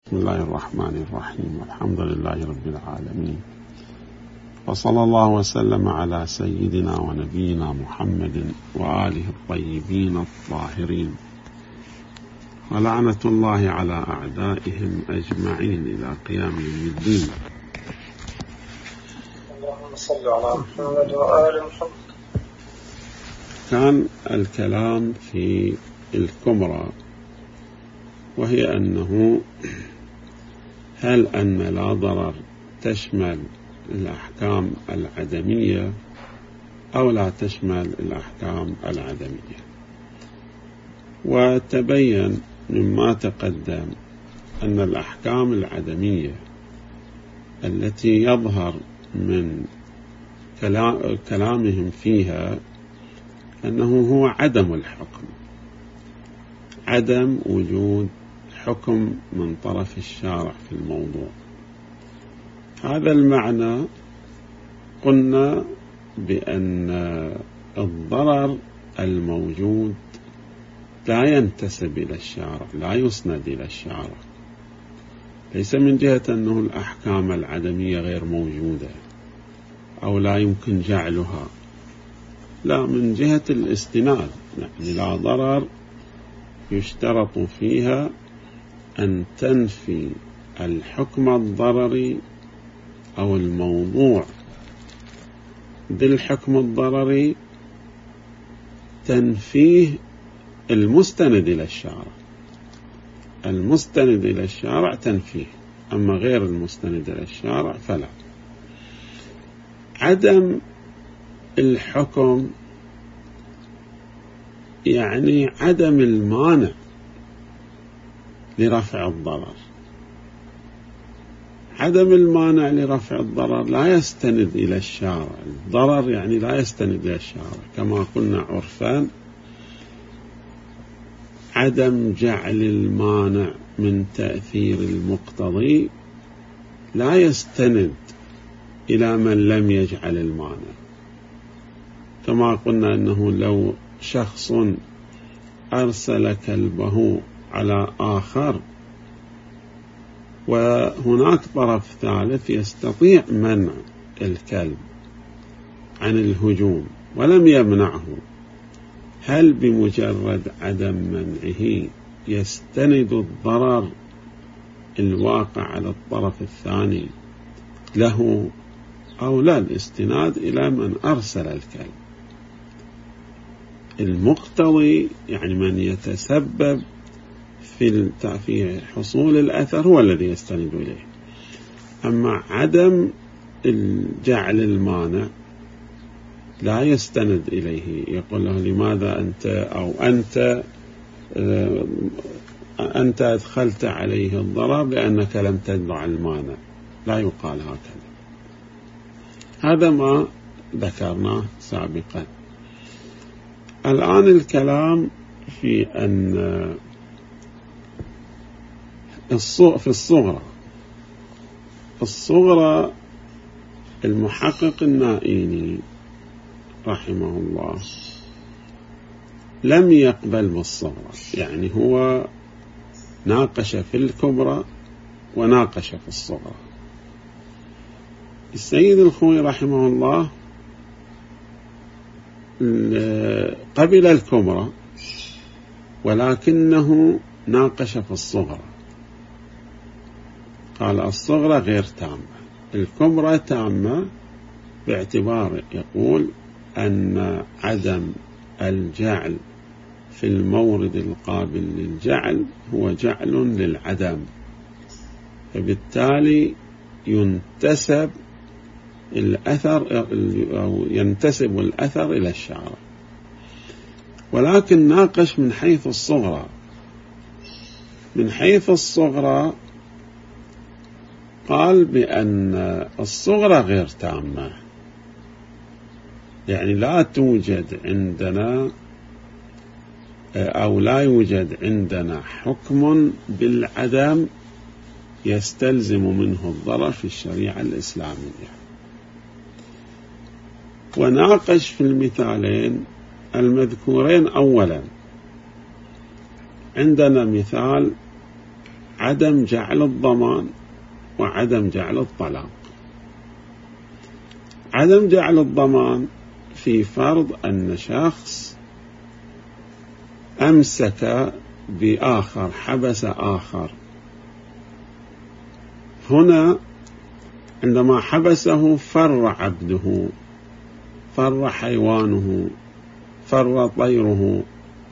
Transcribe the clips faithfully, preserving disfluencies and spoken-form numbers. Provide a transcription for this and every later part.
بسم الله الرحمن الرحيم، والحمد لله رب العالمين، وصلى الله وسلم على سيدنا ونبينا محمد وآله الطيبين الطاهرين، ولعنة الله على أعدائهم أجمعين إلى قيام يوم الدين. اللهم صل على محمد وآل محمد. كان الكلام في الكبرى، وهي أنه هل أن لا ضرر تشمل الأحكام العدمية أو لا تشمل الأحكام العدمية. وتبين مما تقدم أن الأحكام العدمية التي يظهر من كلامهم فيها أنه هو عدم الحكم، عدم وجود حكم من طرف الشارع في الموضوع. هذا المعنى قلنا بأن الضرر الموجود لا ينتسب إلى الشارع، لا يسند إلى الشارع، ليس من جهة أنه الأحكام العدمية غير موجودة أو لا يمكن جعلها، لا، من جهة الاستناد، يعني لا ضرر يشترط فيها أن تنفي الحكم الضرري أو الموضوع بالحكم الضرري، تنفيه المستند إلى الشارع، المستند إلى الشارع تنفيه، أما غير المستند إلى الشارع فلا. عدم الحكم يعني عدم المانع لرفع الضرر. عدم المانع لرفع الضرر لا يستند إلى الشارع، الضرر يعني لا يستند إلى الشارع، كما قلنا عرفان عدم جعل المانع من تأثير المقتضي لا يستند إلى من لم يجعل المانع. كما قلنا أنه لو شخص أرسل كلبه على آخر وهناك طرف ثالث يستطيع منع الكلب عن الهجوم ولم يمنعه، هل بمجرد عدم منعه يستند الضرر الواقع على الطرف الثاني له أو لا؟ الاستناد إلى من أرسل الكلب. المقتضي يعني من يتسبب في في حصول الأثر هو الذي يستند إليه. أما عدم جعل المانع لا يستند إليه، يقول له لماذا أنت أو أنت أنت أدخلت عليه الضرر لأنك لم تتبع المانع، لا يقال هكذا. هذا ما ذكرناه سابقا. الآن الكلام في أن في الصغرى الصغرى المحقق النائيني رحمه الله لم يقبل بالصغرى، يعني هو ناقش في الكبرى وناقش في الصغرى. السيد الخوئي رحمه الله قبل الكبرى ولكنه ناقش في الصغرى، قال الصغرى غير تامة، الكبرى تامة، باعتبار يقول أن عدم الجعل في المورد القابل للجعل هو جعل للعدم، فبالتالي ينتسب الأثر أو ينتسب الأثر إلى الشارع. ولكن ناقش من حيث الصغرى، من حيث الصغرى قال بأن الصغرى غير تامة، يعني لا توجد عندنا أو لا يوجد عندنا حكم بالعدم يستلزم منه الضرر في الشريعة الإسلامية. وناقش في المثالين المذكورين. أولا عندنا مثال عدم جعل الضمان وعدم جعل الطلاق. عدم جعل الضمان في فرض أن شخص أمسك بآخر، حبس آخر. هنا عندما حبسه فر عبده، فر حيوانه، فر طيره.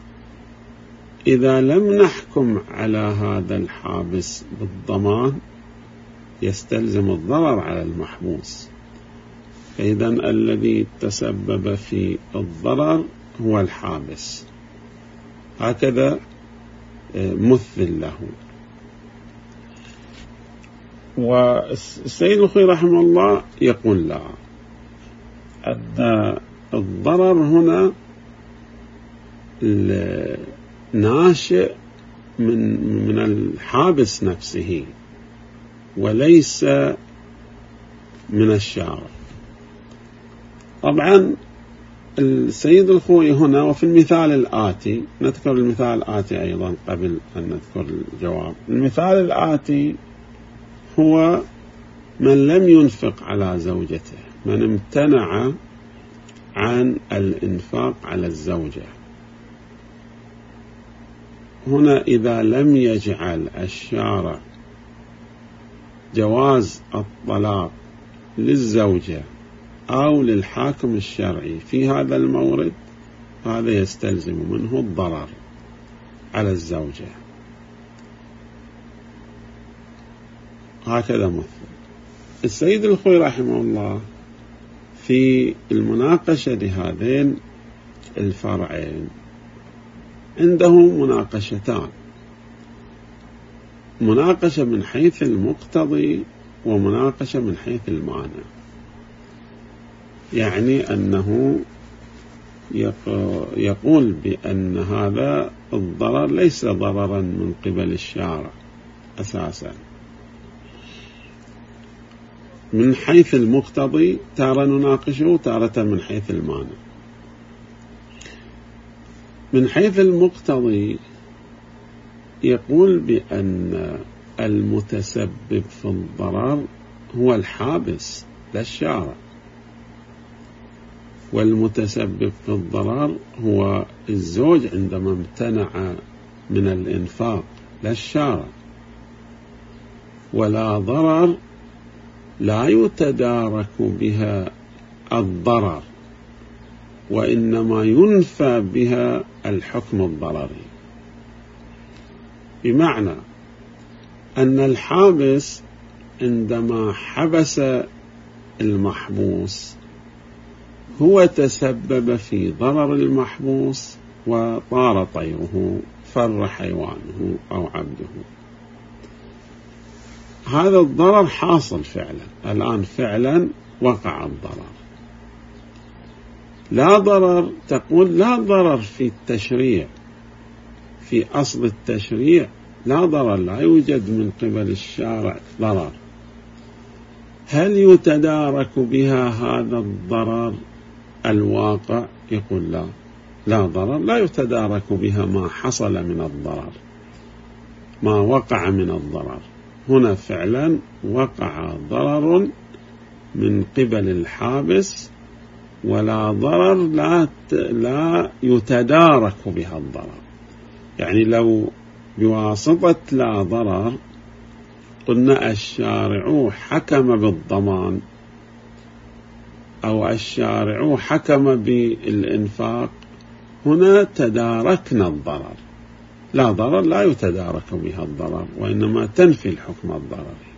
إذا لم نحكم على هذا الحابس بالضمان يستلزم الضرر على المحبوس، فإذا الذي تسبب في الضرر هو الحابس، هكذا مثل له. والسيد الخوئي رحمه الله يقول لا، أن الضرر هنا ناشئ من من الحابس نفسه وليس من الشارع. طبعا السيد الخوئي هنا وفي المثال الآتي، نذكر المثال الآتي أيضا قبل أن نذكر الجواب. المثال الآتي هو من لم ينفق على زوجته، من امتنع عن الإنفاق على الزوجة. هنا إذا لم يجعل الشارع جواز الطلاق للزوجة أو للحاكم الشرعي في هذا المورد، هذا يستلزم منه الضرر على الزوجة. هكذا مثل السيد الخوئي رحمه الله في المناقشة لهذين الفرعين عنده مناقشتان، مناقشة من حيث المقتضي ومناقشة من حيث المانع. يعني أنه يقول بأن هذا الضرر ليس ضررا من قبل الشارع أساسا. من حيث المقتضي تارة نناقشه، تارة من حيث المانع. من حيث المقتضي يقول بأن المتسبب في الضرر هو الحابس لا الشارع، والمتسبب في الضرر هو الزوج عندما امتنع من الإنفاق لا الشارع. ولا ضرر لا يتدارك بها الضرر، وإنما ينفى بها الحكم الضرري. بمعنى أن الحابس عندما حبس المحبوس هو تسبب في ضرر المحبوس وطار طيره، فر حيوانه أو عبده. هذا الضرر حاصل فعلا، الآن فعلا وقع الضرر. لا ضرر، تقول لا ضرر في التشريع، في أصل التشريع لا ضرر، لا يوجد من قبل الشارع ضرر. هل يتدارك بها هذا الضرر الواقع؟ يقول لا، لا ضرر لا يتدارك بها ما حصل من الضرر، ما وقع من الضرر. هنا فعلا وقع ضرر من قبل الحابس، ولا ضرر لا لا يتدارك بها الضرر. يعني لو بواسطة لا ضرر قلنا الشارع حكم بالضمان أو الشارع حكم بالإنفاق، هنا تداركنا الضرر. لا ضرر لا يتدارك بها الضرر، وإنما تنفي الحكم الضرري.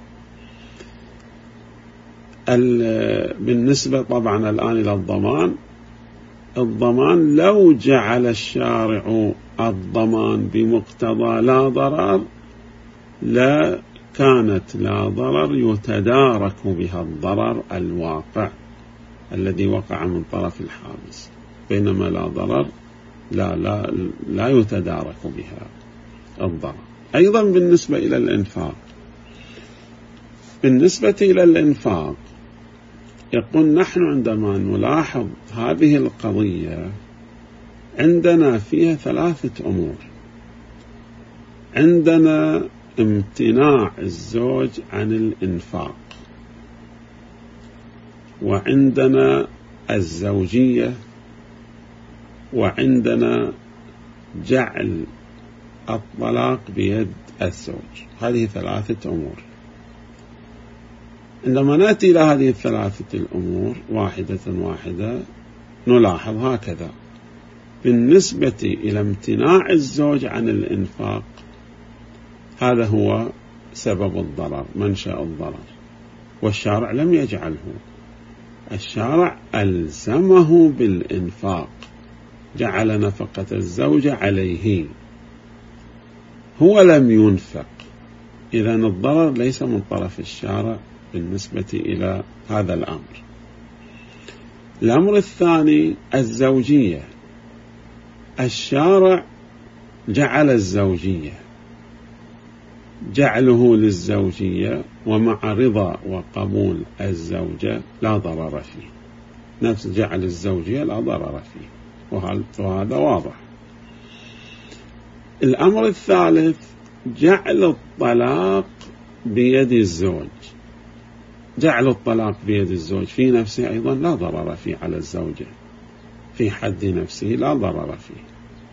بالنسبة طبعا الآن إلى الضمان، الضمان لو جعل الشارع الضمان بمقتضى لا ضرر لا كانت لا ضرر يتدارك بها الضرر الواقع الذي وقع من طرف الحابس، بينما لا ضرر لا لا لا يتدارك بها الضرر. أيضا بالنسبة إلى الإنفاق، بالنسبة إلى الإنفاق يقول نحن عندما نلاحظ هذه القضية عندنا فيها ثلاثة أمور. عندنا امتناع الزوج عن الإنفاق، وعندنا الزوجية، وعندنا جعل الطلاق بيد الزوج. هذه ثلاثة أمور. عندما نأتي إلى هذه الثلاثة الأمور واحدة واحدة نلاحظ هكذا: بالنسبة إلى امتناع الزوج عن الإنفاق، هذا هو سبب الضرر، منشأ الضرر، والشارع لم يجعله. الشارع ألزمه بالإنفاق، جعل نفقة الزوجة عليه، هو لم ينفق. إذن الضرر ليس من طرف الشارع بالنسبة إلى هذا الأمر. الأمر الثاني الزوجية. الشارع جعل الزوجية، جعله للزوجية ومع رضا وقبول الزوجة لا ضرر فيه، نفس جعل الزوجية لا ضرر فيه، وهذا واضح. الأمر الثالث جعل الطلاق بيد الزوج. جعل الطلاق بيد الزوج في نفسه أيضا لا ضرر فيه على الزوجة، في حد نفسه لا ضرر فيه.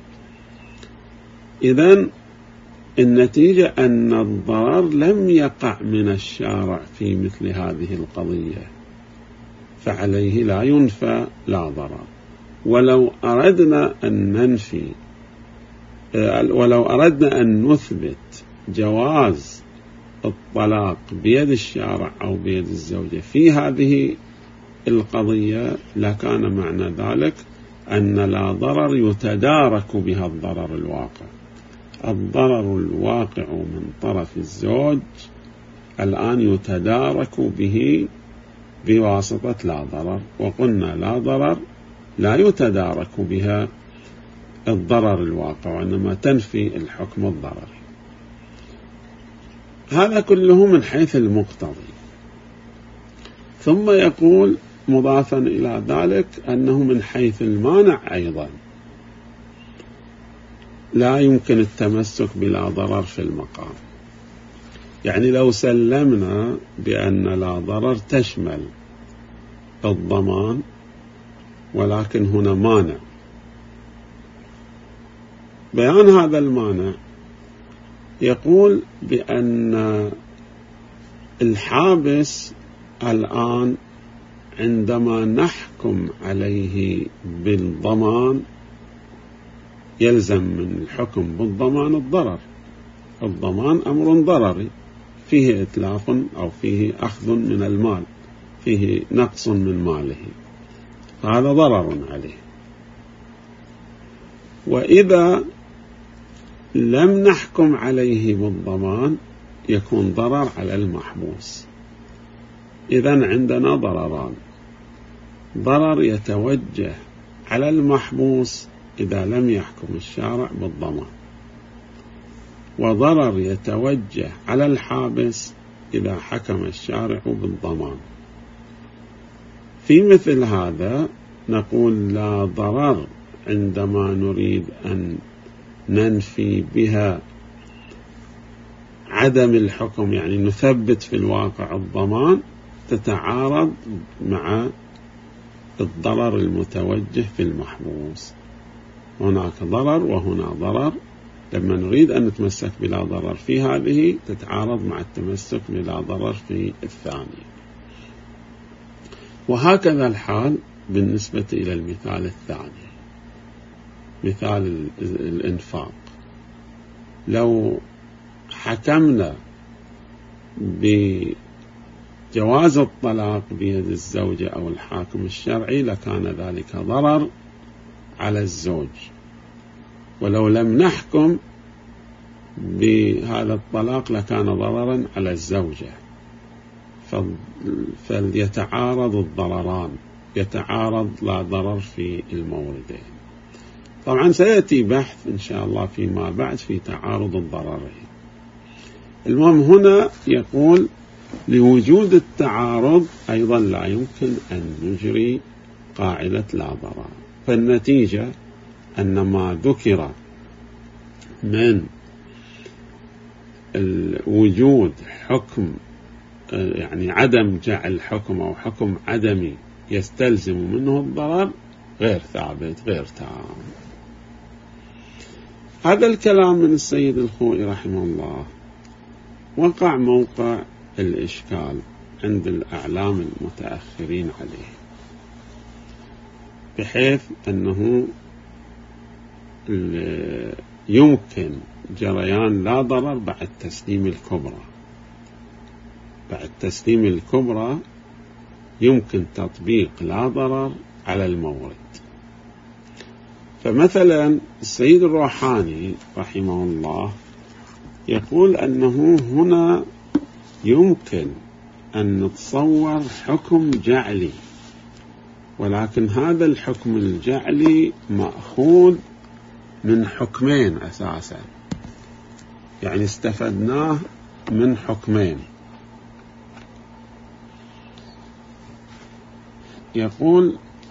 إذن النتيجة أن الضرر لم يقع من الشارع في مثل هذه القضية، فعليه لا ينفى لا ضرر. ولو أردنا أن ننفي ولو أردنا أن نثبت جواز الطلاق بيد الشارع أو بيد الزوجة في هذه القضية، لكان معنى ذلك أن لا ضرر يتدارك بها الضرر الواقع. الضرر الواقع من طرف الزوج الآن يتدارك به بواسطة لا ضرر، وقلنا لا ضرر لا يتدارك بها الضرر الواقع، وإنما تنفي الحكم الضرري. هذا كله من حيث المقتضي. ثم يقول مضافا إلى ذلك أنه من حيث المانع أيضا لا يمكن التمسك بلا ضرر في المقام. يعني لو سلمنا بأن لا ضرر تشمل الضمان، ولكن هنا مانع، بيان هذا المانع يقول بأن الحابس الآن عندما نحكم عليه بالضمان يلزم من الحكم بالضمان الضرر. الضمان أمر ضرري، فيه إتلاف أو فيه أخذ من المال، فيه نقص من ماله، فهذا ضرر عليه. وإذا لم نحكم عليه بالضمان يكون ضرر على المحبوس. إذن عندنا ضرران: ضرر يتوجه على المحبوس إذا لم يحكم الشارع بالضمان، وضرر يتوجه على الحابس إذا حكم الشارع بالضمان. في مثل هذا نقول لا ضرر عندما نريد أن ننفي بها عدم الحكم، يعني نثبت في الواقع الضمان، تتعارض مع الضرر المتوجه في المحبوس. هناك ضرر وهنا ضرر، لما نريد أن نتمسك بلا ضرر في هذه تتعارض مع التمسك بلا ضرر في الثاني. وهكذا الحال بالنسبة إلى المثال الثاني، مثال الإنفاق. لو حكمنا بجواز الطلاق بيد الزوجة أو الحاكم الشرعي لكان ذلك ضرر على الزوج، ولو لم نحكم بهذا الطلاق لكان ضررا على الزوجة. فليتعارض الضرران، يتعارض لا ضرر في الموردين. طبعا سيأتي بحث إن شاء الله فيما بعد في تعارض الضررين. المهم هنا يقول لوجود التعارض أيضا لا يمكن أن نجري قاعدة لا ضرر. فالنتيجة أن ما ذكر من وجود حكم يعني عدم جعل حكم أو حكم عدمي يستلزم منه الضرر غير ثابت غير تام. هذا الكلام من السيد الخوئي رحمه الله وقع موقع الإشكال عند الأعلام المتأخرين عليه، بحيث أنه يمكن جريان لا ضرر بعد تسليم الكبرى. بعد تسليم الكبرى يمكن تطبيق لا ضرر على المورد. فمثلا السيد الروحاني رحمه الله يقول أنه هنا يمكن أن نتصور حكم جعلي، ولكن هذا الحكم الجعلي مأخوذ من حكمين أساسا، يعني استفدناه من حكمين. يقول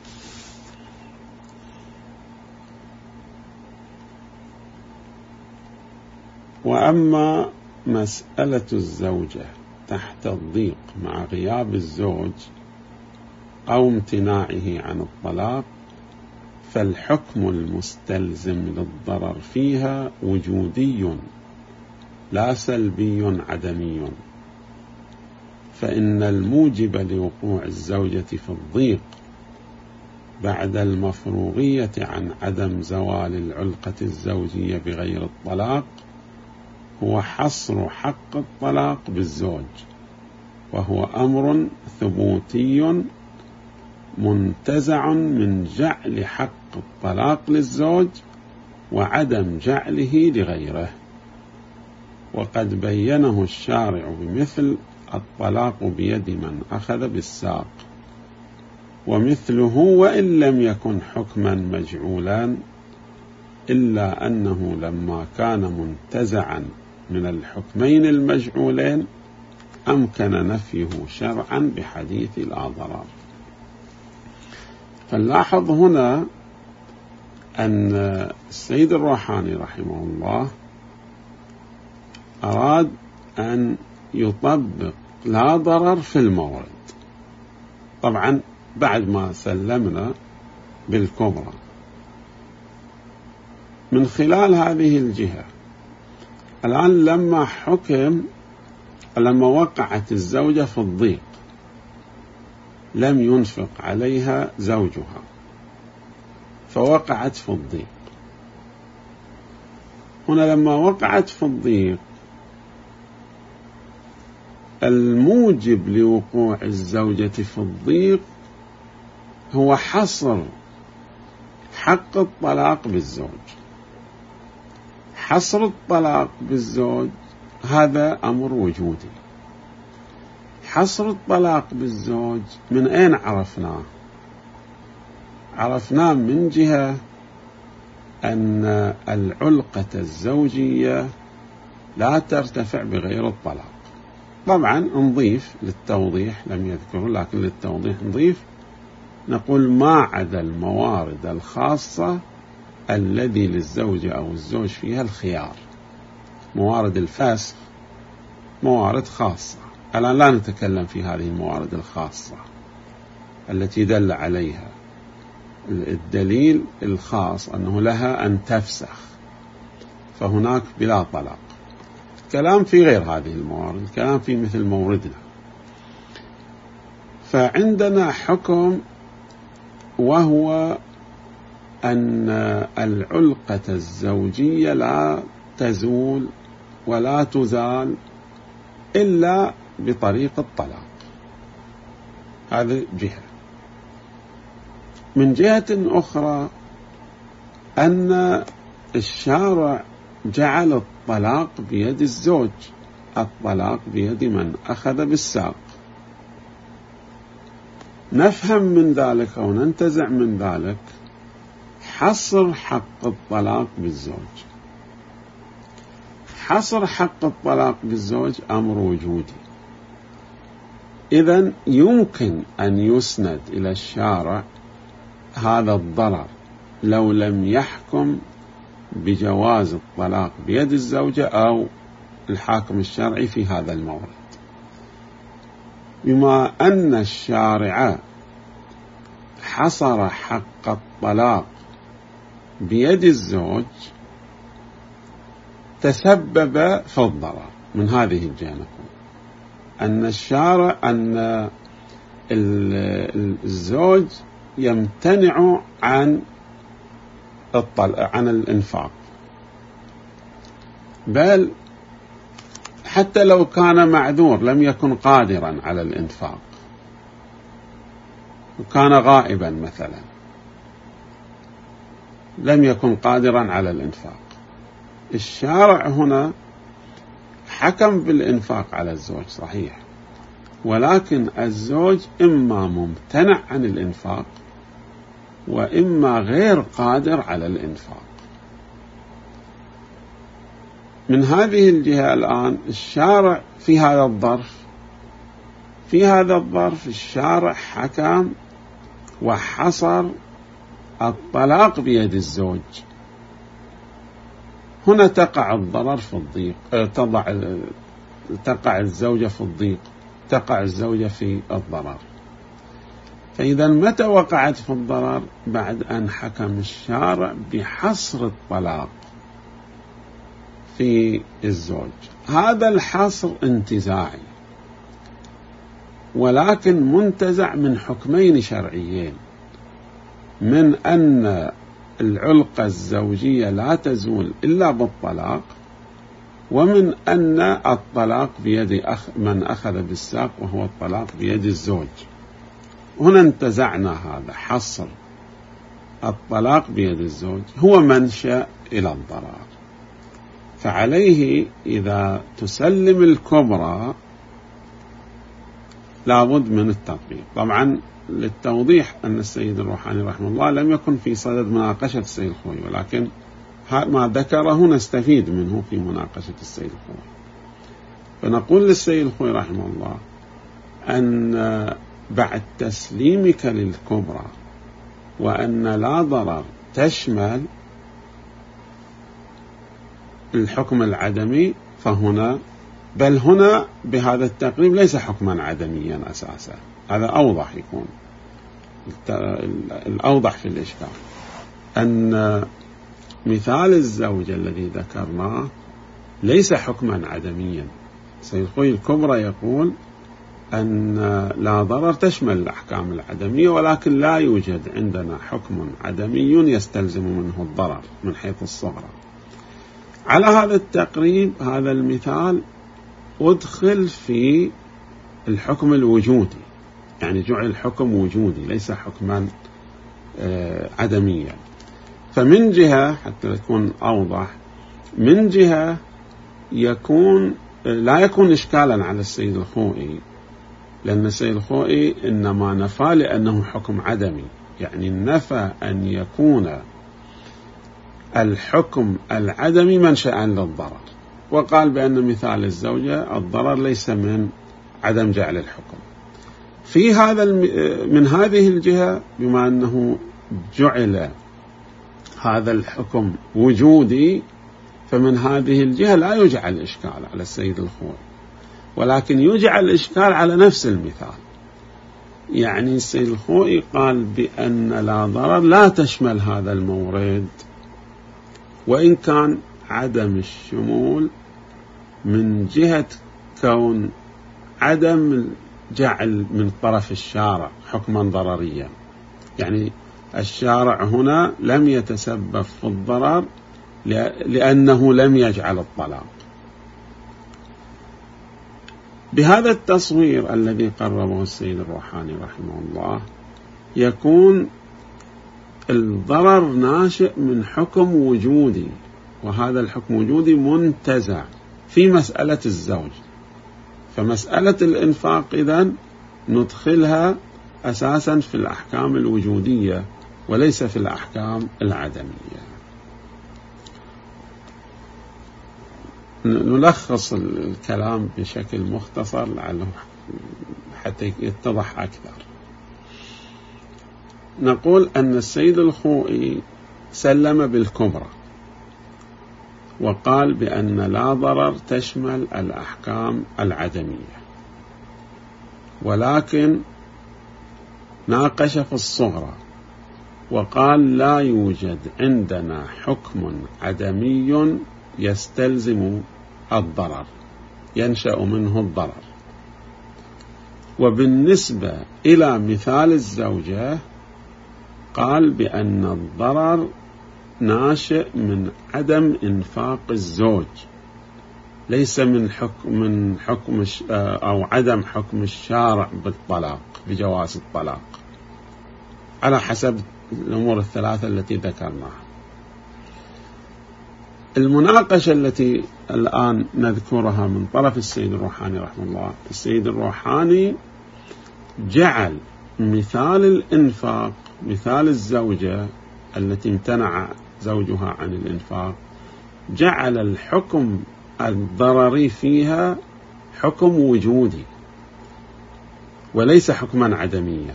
وأما مسألة الزوجة تحت الضيق مع غياب الزوج أو امتناعه عن الطلاق، فالحكم المستلزم للضرر فيها وجودي لا سلبي عدمي، فإن الموجب لوقوع الزوجة في الضيق بعد المفروغية عن عدم زوال العلقة الزوجية بغير الطلاق هو حصر حق الطلاق بالزوج، وهو أمر ثبوتي منتزع من جعل حق الطلاق للزوج وعدم جعله لغيره. وقد بينه الشارع بمثل الطلاق بيد من أخذ بالساق، ومثله وإن لم يكن حكما مجعولا إلا أنه لما كان منتزعا من الحكمين المجعولين أمكن نفيه شرعا بحديث لا ضرر. فنلاحظ هنا أن السيد الروحاني رحمه الله أراد أن يطبق لا ضرر في المورد، طبعا بعد ما سلمنا بالكبرى. من خلال هذه الجهة الآن لما حكم لما وقعت الزوجة في الضيق لم ينفق عليها زوجها فوقعت في الضيق. هنا لما وقعت في الضيق الموجب لوقوع الزوجة في الضيق هو حصر حق الطلاق بالزوج. حصر الطلاق بالزوج هذا أمر وجودي. حصر الطلاق بالزوج من أين عرفناه؟ عرفناه من جهة أن العلقة الزوجية لا ترتفع بغير الطلاق. طبعا نضيف للتوضيح، لم يذكره لكن للتوضيح نضيف نقول ما عدا الموارد الخاصة الذي للزوجة أو الزوج فيها الخيار. موارد الفسخ موارد خاصة، الآن لا نتكلم في هذه الموارد الخاصة التي دل عليها الدليل الخاص أنه لها أن تفسخ، فهناك بلا طلاق. الكلام في غير هذه الموارد، الكلام في مثل موردنا. فعندنا حكم وهو أن العلقة الزوجية لا تزول ولا تزال إلا بطريق الطلاق. هذه جهة. من جهة أخرى أن الشارع جعل الطلاق بيد الزوج، الطلاق بيد من أخذ بالساق. نفهم من ذلك أو ننتزع من ذلك حصر حق الطلاق بالزوج. حصر حق الطلاق بالزوج أمر وجودي، إذن يمكن أن يسند إلى الشارع هذا الضرر لو لم يحكم بجواز الطلاق بيد الزوجة أو الحاكم الشرعي في هذا المورد. بما أن الشارع حصر حق الطلاق بيد الزوج تسبب في الضرر. من هذه الجهة نقول أن الشارع أن الزوج يمتنع عن عن الإنفاق، بل حتى لو كان معذور لم يكن قادرا على الإنفاق وكان غائبا مثلا لم يكن قادرا على الإنفاق، الشارع هنا حكم بالإنفاق على الزوج صحيح، ولكن الزوج إما ممتنع عن الإنفاق وإما غير قادر على الإنفاق. من هذه الجهة الآن الشارع في هذا الظرف في هذا الظرف الشارع حكم وحصر الطلاق بيد الزوج. هنا تقع الضرر في الضيق، تضع تقع الزوجة في الضيق، تقع الزوجة في الضرر. فإذا متى وقعت في الضرر؟ بعد أن حكم الشارع بحصر الطلاق في الزوج. هذا الحصر انتزاعي، ولكن منتزع من حكمين شرعيين: من أن العلقة الزوجية لا تزول إلا بالطلاق، ومن أن الطلاق بيد أخ من أخذ بالساق وهو الطلاق بيد الزوج. هنا انتزعنا هذا حصر الطلاق بيد الزوج هو منشأ إلى الضرر، فعليه إذا تسلم الكبرى لابد من التطبيق. طبعا للتوضيح أن السيد الروحاني رحمه الله لم يكن في صدد مناقشة السيد الخوئي، ولكن ما ذكره نستفيد منه في مناقشة السيد الخوئي. فنقول للسيد الخوئي رحمه الله أن بعد تسليمك للكبرى وأن لا ضرر تشمل الحكم العدمي، فهنا بل هنا بهذا التقريب ليس حكما عدميا أساسا. هذا أوضح يكون الأوضح في الإشكال أن مثال الزوج الذي ذكرناه ليس حكما عدميا. سيد الخوئي الكبرى يقول أن لا ضرر تشمل الأحكام العدمية، ولكن لا يوجد عندنا حكم عدمي يستلزم منه الضرر من حيث الصغرى. على هذا التقريب هذا المثال أدخل في الحكم الوجودي، يعني جعل حكم وجودي ليس حكما عدميا. فمن جهة حتى تكون أوضح، من جهة يكون لا يكون إشكالا على السيد الخوئي، لأن السيد الخوئي إنما نفى لأنه حكم عدمي، يعني نفى أن يكون الحكم العدمي منشأ للضرر، وقال بأن مثال الزوجة الضرر ليس من عدم جعل الحكم. في هذا من هذه الجهة بما أنه جعل هذا الحكم وجودي، فمن هذه الجهة لا يجعل إشكال على السيد الخوئي، ولكن يجعل إشكال على نفس المثال. يعني السيد الخوئي قال بأن لا ضرر لا تشمل هذا المورد، وإن كان عدم الشمول من جهة كون عدم جعل من طرف الشارع حكما ضرريا، يعني الشارع هنا لم يتسبب في الضرر لأنه لم يجعل الطلاق. بهذا التصوير الذي قربه السيد الروحاني رحمه الله يكون الضرر ناشئ من حكم وجودي، وهذا الحكم وجودي منتزع في مسألة الزوج. فمسألة الإنفاق إذن ندخلها أساسا في الأحكام الوجودية وليس في الأحكام العدمية. نلخص الكلام بشكل مختصر لعله حتى يتضح أكثر. نقول أن السيد الخوئي سلم بالكبرى وقال بأن لا ضرر تشمل الأحكام العدمية، ولكن ناقش في الصغرى وقال لا يوجد عندنا حكم عدمي يستلزم الضرر، ينشأ منه الضرر. وبالنسبة إلى مثال الزوجة قال بأن الضرر ناشئ من عدم إنفاق الزوج، ليس من حكم من حكم أو عدم حكم الشارع بالطلاق بجواز الطلاق على حسب الأمور الثلاثة التي ذكرناها. المناقشة التي الآن نذكرها من طرف السيد الروحاني رحمه الله، السيد الروحاني جعل مثال الإنفاق، مثال الزوجة التي امتنع زوجها عن الإنفاق، جعل الحكم الضرري فيها حكم وجودي وليس حكما عدميا.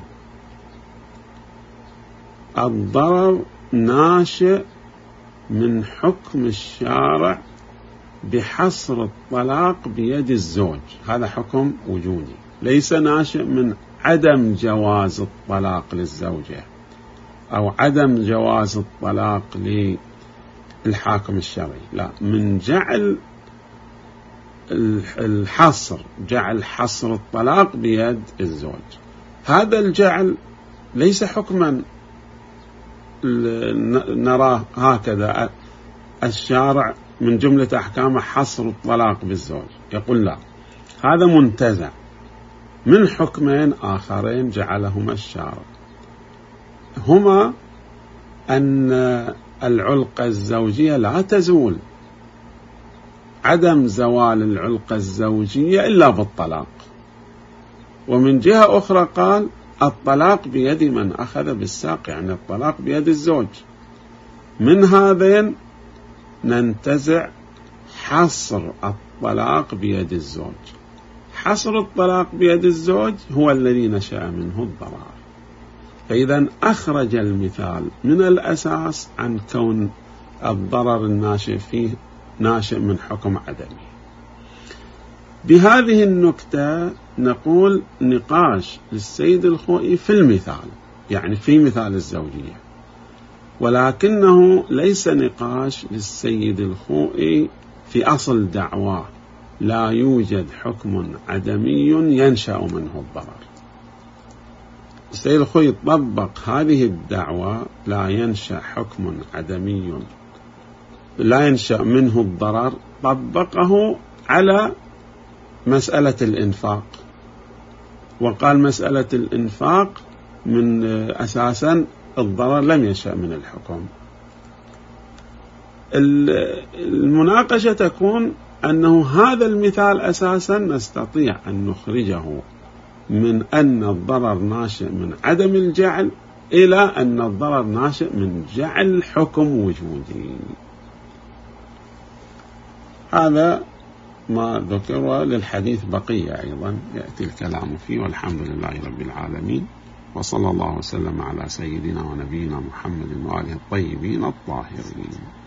الضرر ناشئ من حكم الشارع بحصر الطلاق بيد الزوج، هذا حكم وجودي، ليس ناشئ من عدم جواز الطلاق للزوجة أو عدم جواز الطلاق للحاكم الشرعي، لا، من جعل الحصر، جعل حصر الطلاق بيد الزوج. هذا الجعل ليس حكما نراه هكذا الشارع من جملة أحكامه حصر الطلاق بالزوج، يقول لا، هذا منتزع من حكمين آخرين جعلهما الشارع، هما أن العلقة الزوجية لا تزول، عدم زوال العلقة الزوجية إلا بالطلاق. ومن جهة أخرى قال الطلاق بيد من أخذ بالساق، يعني الطلاق بيد الزوج. من هذين ننتزع حصر الطلاق بيد الزوج، حصر الطلاق بيد الزوج هو الذي نشأ منه الضرر. فإذا أخرج المثال من الأساس عن كون الضرر الناشئ فيه ناشئ من حكم عدمي. بهذه النكتة نقول نقاش للسيد الخوئي في المثال، يعني في مثال الزوجية، ولكنه ليس نقاش للسيد الخوئي في أصل دعواه، لا يوجد حكم عدمي ينشأ منه الضرر. السيد الخوئي طبق هذه الدعوة، لا ينشأ حكم عدمي لا ينشأ منه الضرر، طبقه على مسألة الإنفاق، وقال مسألة الإنفاق من أساسا الضرر لم ينشأ من الحكم. المناقشة تكون أنه هذا المثال أساسا نستطيع أن نخرجه من أن الضرر ناشئ من عدم الجعل إلى أن الضرر ناشئ من جعل حكم وجودي. هذا ما ذكر، للحديث بقية أيضا يأتي الكلام فيه، والحمد لله رب العالمين، وصلى الله وسلم على سيدنا ونبينا محمد وآله الطيبين الطاهرين.